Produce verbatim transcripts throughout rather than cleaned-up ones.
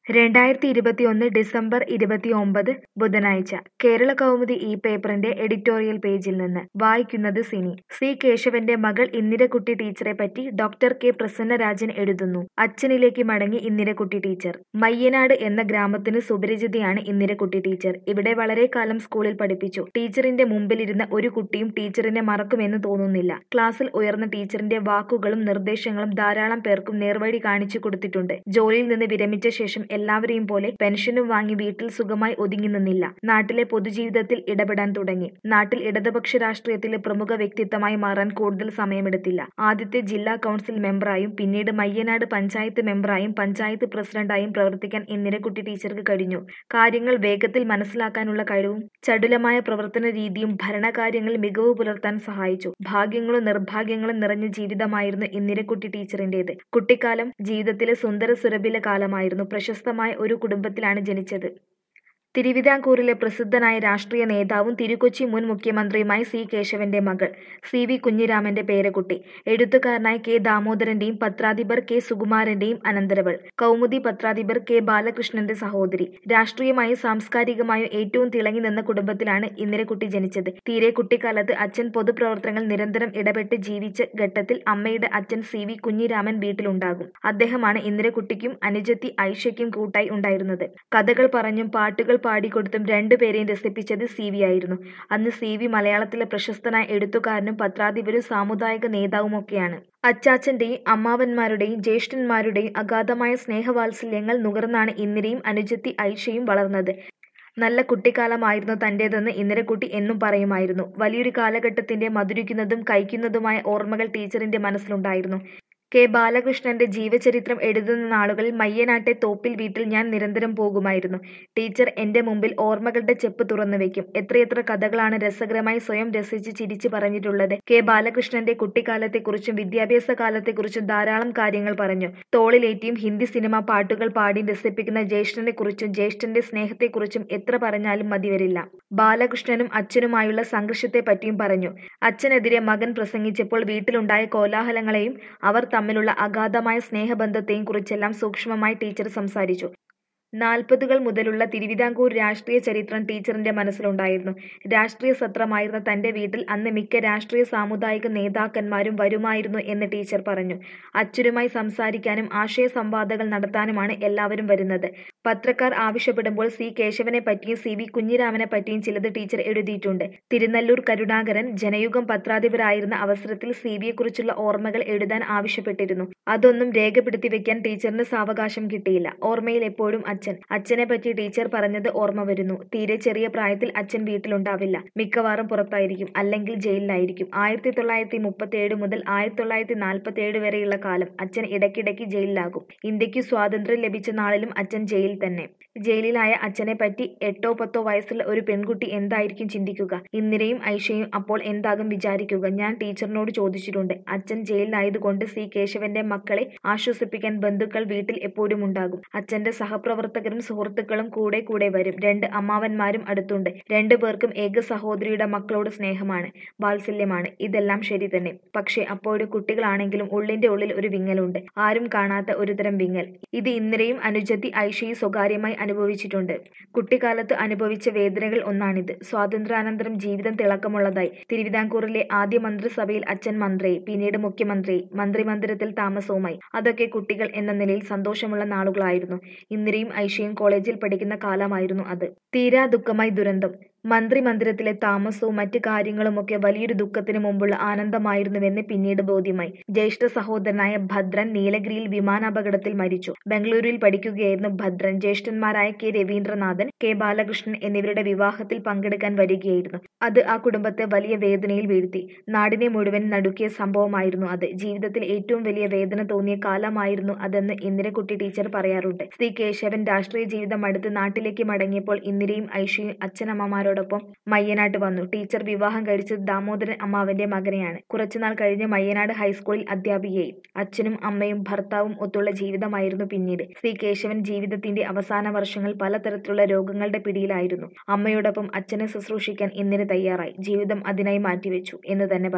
രണ്ടായിരത്തി ഇരുപത്തിയൊന്ന് ഡിസംബർ ഇരുപത്തിയൊമ്പത് ബുധനാഴ്ച കേരള കൗമുദി ഈ പേപ്പറിന്റെ എഡിറ്റോറിയൽ പേജിൽ നിന്ന് വായിക്കുന്നത് സിനി. സി കേശവന്റെ മകൾ ഇന്ദിരക്കുട്ടി ടീച്ചറെപ്പറ്റി ഡോക്ടർ കെ പ്രസന്നരാജൻ എഴുതുന്നു. അച്ഛനിലേക്ക് മടങ്ങി ഇന്ദിരക്കുട്ടി ടീച്ചർ. മയ്യനാട് എന്ന ഗ്രാമത്തിന് സുപരിചിതയാണ് ഇന്ദിരക്കുട്ടി ടീച്ചർ. ഇവിടെ വളരെ കാലം സ്കൂളിൽ പഠിപ്പിച്ചു. ടീച്ചറിന്റെ മുമ്പിലിരുന്ന ഒരു കുട്ടിയും ടീച്ചറിനെ മറക്കുമെന്ന് തോന്നുന്നില്ല. ക്ലാസ്സിൽ ഉയർന്ന ടീച്ചറിന്റെ വാക്കുകളും നിർദ്ദേശങ്ങളും ധാരാളം പേർക്കും നേർവഴി കാണിച്ചു കൊടുത്തിട്ടുണ്ട്. ജോലിയിൽ നിന്ന് വിരമിച്ച ശേഷം എല്ലാവരെയും പോലെ പെൻഷനും വാങ്ങി വീട്ടിൽ സുഖമായി ഒതുങ്ങി നിന്നില്ല. നാട്ടിലെ പൊതുജീവിതത്തിൽ ഇടപെടാൻ തുടങ്ങി. നാട്ടിൽ ഇടതുപക്ഷ രാഷ്ട്രീയത്തിലെ പ്രമുഖ വ്യക്തിത്വമായി മാറാൻ കൂടുതൽ സമയമെടുത്തില്ല. ആദ്യത്തെ ജില്ലാ കൗൺസിൽ മെമ്പറായും പിന്നീട് മയ്യനാട് പഞ്ചായത്ത് മെമ്പറായും പഞ്ചായത്ത് പ്രസിഡന്റായും പ്രവർത്തിക്കാൻ ഇന്ദിരക്കുട്ടി ടീച്ചർക്ക് കഴിഞ്ഞു. കാര്യങ്ങൾ വേഗത്തിൽ മനസ്സിലാക്കാനുള്ള കഴിവും ചടുലമായ പ്രവർത്തന രീതിയും ഭരണകാര്യങ്ങളിൽ മികവ് പുലർത്താൻ സഹായിച്ചു. ഭാഗ്യങ്ങളും നിർഭാഗ്യങ്ങളും നിറഞ്ഞ ജീവിതമായിരുന്നു ഇന്ദിരക്കുട്ടി ടീച്ചറിന്റേത്. കുട്ടിക്കാലം ജീവിതത്തിലെ സുന്ദര സുരഭില കാലമായിരുന്നു. പ്രശസ്തമായ ഒരു കുടുംബത്തിലാണ് ജനിച്ചത്. തിരുവിതാംകൂറിലെ പ്രസിദ്ധനായ രാഷ്ട്രീയ നേതാവും തിരുക്കൊച്ചി മുൻ മുഖ്യമന്ത്രിയുമായ സി കേശവന്റെ മകൾ. സി വി കുഞ്ഞിരാമന്റെ പേരക്കുട്ടി. എഴുത്തുകാരനായ കെ ദാമോദരന്റെയും പത്രാധിപർ കെ സുകുമാരന്റെയും അനന്തരവൾ. കൗമുദി പത്രാധിപർ കെ ബാലകൃഷ്ണന്റെ സഹോദരി. രാഷ്ട്രീയമായും സാംസ്കാരികമായും ഏറ്റവും തിളങ്ങി നിന്ന കുടുംബത്തിലാണ് ഇന്ദിരക്കുട്ടി ജനിച്ചത്. തീരെ കുട്ടിക്കാലത്ത് അച്ഛൻ പൊതുപ്രവർത്തനങ്ങളിൽ നിരന്തരം ഇടപെട്ട് ജീവിച്ച ഘട്ടത്തിൽ അമ്മയുടെ അച്ഛൻ സി വി കുഞ്ഞിരാമൻ വീട്ടിലുണ്ടാകും. അദ്ദേഹമാണ് ഇന്ദിരക്കുട്ടിക്കും അനുജത്തി ഐഷയ്ക്കും കൂട്ടായി ഉണ്ടായിരുന്നത്. കഥകൾ പറഞ്ഞും പാട്ടുകൾ പാടിക്കൊടുത്തും രണ്ടുപേരെയും രസിപ്പിച്ചത് സി വി ആയിരുന്നു. അന്ന് സി വി മലയാളത്തിലെ പ്രശസ്തനായ എഴുത്തുകാരനും പത്രാധിപരും സാമുദായിക നേതാവുമൊക്കെയാണ്. അച്ചാച്ചന്റെയും അമ്മാവന്മാരുടെയും ജ്യേഷ്ഠന്മാരുടെയും അഗാധമായ സ്നേഹവാത്സല്യങ്ങൾ നുകർന്നാണ് ഇന്ദിരയും അനുജത്തി ഐഷയും വളർന്നത്. നല്ല കുട്ടിക്കാലമായിരുന്നു തന്റേതെന്ന് ഇന്ദിരക്കുട്ടി എന്നും പറയുമായിരുന്നു. വലിയൊരു കാലഘട്ടത്തിന്റെ മധുരിക്കുന്നതും കയ്ക്കുന്നതുമായ ഓർമ്മകൾ ടീച്ചറിന്റെ മനസ്സിലുണ്ടായിരുന്നു. കെ ബാലകൃഷ്ണന്റെ ജീവചരിത്രം എഴുതുന്ന നാളുകളിൽ മയ്യനാട്ടെ തോപ്പിൽ വീട്ടിൽ ഞാൻ നിരന്തരം പോകുമായിരുന്നു. ടീച്ചർ എന്റെ മുമ്പിൽ ഓർമ്മകളുടെ ചെപ്പ് തുറന്നു വെക്കും. എത്രയെത്ര കഥകളാണ് രസകരമായി സ്വയം രസിച്ച് ചിരിച്ചു പറഞ്ഞിട്ടുള്ളത്. കെ ബാലകൃഷ്ണന്റെ കുട്ടിക്കാലത്തെക്കുറിച്ചും വിദ്യാഭ്യാസ കാലത്തെക്കുറിച്ചും ധാരാളം കാര്യങ്ങൾ പറഞ്ഞു. തോളിലേറ്റിയും ഹിന്ദി സിനിമ പാട്ടുകൾ പാടിയും രസിപ്പിക്കുന്ന ജ്യേഷ്ഠനെക്കുറിച്ചും ജ്യേഷ്ഠന്റെ സ്നേഹത്തെക്കുറിച്ചും എത്ര പറഞ്ഞാലും മതിവരില്ല. ബാലകൃഷ്ണനും അച്ഛനുമായുള്ള സംഘർഷത്തെപ്പറ്റിയും പറഞ്ഞു. അച്ഛനെതിരെ മകൻ പ്രസംഗിച്ചപ്പോൾ വീട്ടിലുണ്ടായ കോലാഹലങ്ങളെയും അവർ തമ്മിലുള്ള അഗാധമായ സ്നേഹബന്ധത്തെയും കുറിച്ചെല്ലാം സൂക്ഷ്മമായി ടീച്ചർ സംസാരിച്ചു. നാൽപ്പതുകൾ മുതലുള്ള തിരുവിതാംകൂർ രാഷ്ട്രീയ ചരിത്രം ടീച്ചറിന്റെ മനസ്സിലുണ്ടായിരുന്നു. രാഷ്ട്രീയ സത്രമായിരുന്ന തന്റെ വീട്ടിൽ അന്ന് മിക്ക രാഷ്ട്രീയ സാമുദായിക നേതാക്കന്മാരും വരുമായിരുന്നു എന്ന് ടീച്ചർ പറഞ്ഞു. അച്ഛനുമായി സംസാരിക്കാനും ആശയ സംവാദങ്ങൾ നടത്താനുമാണ് എല്ലാവരും വരുന്നത്. പത്രക്കാർ ആവശ്യപ്പെടുമ്പോൾ സി കേശവനെ പറ്റിയും സി വി കുഞ്ഞിരാമനെ പറ്റിയും ചിലത് ടീച്ചർ എഴുതിയിട്ടുണ്ട്. തിരുനെല്ലൂർ കരുണാകരൻ ജനയുഗം പത്രാധിപരായിരുന്ന അവസരത്തിൽ സി വിയെക്കുറിച്ചുള്ള ഓർമ്മകൾ എഴുതാൻ ആവശ്യപ്പെട്ടിരുന്നു. അതൊന്നും രേഖപ്പെടുത്തി വെക്കാൻ ടീച്ചറിന് സാവകാശം കിട്ടിയില്ല. ഓർമ്മയിൽ എപ്പോഴും അച്ഛൻ. അച്ഛനെ പറ്റി ടീച്ചർ പറഞ്ഞത് ഓർമ്മ വരുന്നു. തീരെ ചെറിയ പ്രായത്തിൽ അച്ഛൻ വീട്ടിലുണ്ടാവില്ല. മിക്കവാറും പുറത്തായിരിക്കും, അല്ലെങ്കിൽ ജയിലിലായിരിക്കും. ആയിരത്തി തൊള്ളായിരത്തി മുപ്പത്തി ഏഴ് മുതൽ ആയിരത്തി തൊള്ളായിരത്തി നാൽപ്പത്തി ഏഴ് വരെയുള്ള കാലം അച്ഛൻ ഇടയ്ക്കിടയ്ക്ക് ജയിലിലാകും. ഇന്ത്യക്ക് സ്വാതന്ത്ര്യം ലഭിച്ച നാളിലും അച്ഛൻ ജയിലിൽ തന്നെ. ജയിലിലായ അച്ഛനെ പറ്റി എട്ടോ പത്തോ വയസ്സുള്ള ഒരു പെൺകുട്ടി എന്തായിരിക്കും ചിന്തിക്കുക? ഇന്ദിരയും ഐഷയും അപ്പോൾ എന്താകും വിചാരിക്കുക? ഞാൻ ടീച്ചറിനോട് ചോദിച്ചിട്ടുണ്ട്. അച്ഛൻ ജയിലിലായതുകൊണ്ട് സി കേശവന്റെ മക്കളെ ആശ്വസിപ്പിക്കാൻ ബന്ധുക്കൾ വീട്ടിൽ എപ്പോഴും ഉണ്ടാകും. അച്ഛന്റെ സഹപ്രവർത്തകരും സുഹൃത്തുക്കളും കൂടെ കൂടെ വരും. രണ്ട് അമ്മാവന്മാരും അടുത്തുണ്ട്. രണ്ടു പേർക്കും ഏക സഹോദരിയുടെ മക്കളോട് സ്നേഹമാണ്, വാത്സല്യമാണ്. ഇതെല്ലാം ശരി തന്നെ. പക്ഷേ അപ്പോഴും കുട്ടികളാണെങ്കിലും ഉള്ളിന്റെ ഉള്ളിൽ ഒരു വിങ്ങലുണ്ട്. ആരും കാണാത്ത ഒരുതരം വിങ്ങൽ. ഇത് ഇന്ദിരയും അനുജത്തി ഐഷയും സ്വകാര്യമായി അനുഭവിച്ചിട്ടുണ്ട്. കുട്ടിക്കാലത്ത് അനുഭവിച്ച വേദനകൾ ഒന്നാണിത്. സ്വാതന്ത്ര്യാനന്തരം ജീവിതം തിളക്കമുള്ളതായി. തിരുവിതാംകൂറിലെ ആദ്യ മന്ത്രിസഭയിൽ അച്ഛൻ മന്ത്രിയായി, പിന്നീട് മുഖ്യമന്ത്രിയായി, മന്ത്രിമന്ദിരത്തിൽ താമസവുമായി. അതൊക്കെ കുട്ടികൾ എന്ന നിലയിൽ സന്തോഷമുള്ള നാളുകളായിരുന്നു. ഇന്ദിരയും ഐഷയും കോളേജിൽ പഠിക്കുന്ന കാലമായിരുന്നു അത്. തീരാ ദുഃഖമായി ദുരന്തം. മന്ത്രിമന്ദിരത്തിലെ താമസവും മറ്റ് കാര്യങ്ങളുമൊക്കെ വലിയൊരു ദുഃഖത്തിന് മുമ്പുള്ള ആനന്ദമായിരുന്നുവെന്ന് പിന്നീട് ബോധ്യമായി. ജ്യേഷ്ഠ സഹോദരനായ ഭദ്രൻ നീലഗിരിയിൽ വിമാനാപകടത്തിൽ മരിച്ചു. ബംഗളൂരുവിൽ പഠിക്കുകയായിരുന്നു ഭദ്രൻ. ജ്യേഷ്ഠന്മാരായ കെ രവീന്ദ്രനാഥൻ, കെ ബാലകൃഷ്ണൻ എന്നിവരുടെ വിവാഹത്തിൽ പങ്കെടുക്കാൻ വരികയായിരുന്നു. അത് ആ കുടുംബത്തെ വലിയ വേദനയിൽ വീഴ്ത്തി. നാടിനെ മുഴുവൻ നടുക്കിയ സംഭവമായിരുന്നു അത്. ജീവിതത്തിൽ ഏറ്റവും വലിയ വേദന തോന്നിയ കാലമായിരുന്നു അതെന്ന് ഇന്ദിരക്കുട്ടി ടീച്ചർ പറയാറുണ്ട്. സി കേശവൻ രാഷ്ട്രീയ ജീവിതം അടുത്ത് നാട്ടിലേക്ക് മടങ്ങിയപ്പോൾ ഇന്ദിരയും ഐഷയും അച്ഛനമ്മമാരോടൊപ്പം മയ്യനാട്ട് വന്നു. ടീച്ചർ വിവാഹം കഴിച്ചത് ദാമോദരൻ അമ്മാവന്റെ മകനെയാണ്. കുറച്ചുനാൾ കഴിഞ്ഞ് മയ്യനാട് ഹൈസ്കൂളിൽ അധ്യാപികയായി. അച്ഛനും അമ്മയും ഭർത്താവും ഒത്തുള്ള ജീവിതമായിരുന്നു പിന്നീട്. സി കേശവൻ ജീവിതത്തിന്റെ അവസാന വർഷങ്ങൾ പലതരത്തിലുള്ള രോഗങ്ങളുടെ പിടിയിലായിരുന്നു. അമ്മയോടൊപ്പം അച്ഛനെ ശുശ്രൂഷിക്കാൻ ഇന്ദിര തയ്യാറായി. ജീവിതം അതിനായി മാറ്റിവെച്ചു എന്ന് തന്നെ പറയാം.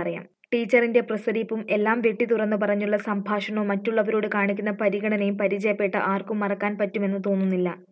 ടീച്ചറിന്റെ പ്രസരിപ്പും എല്ലാം വെട്ടിത്തുറന്നു പറഞ്ഞുള്ള സംഭാഷണവും മറ്റുള്ളവരോട് കാണിക്കുന്ന പരിഗണനയും പരിചയപ്പെട്ട ആർക്കും മറക്കാൻ പറ്റുമെന്ന് തോന്നുന്നില്ല.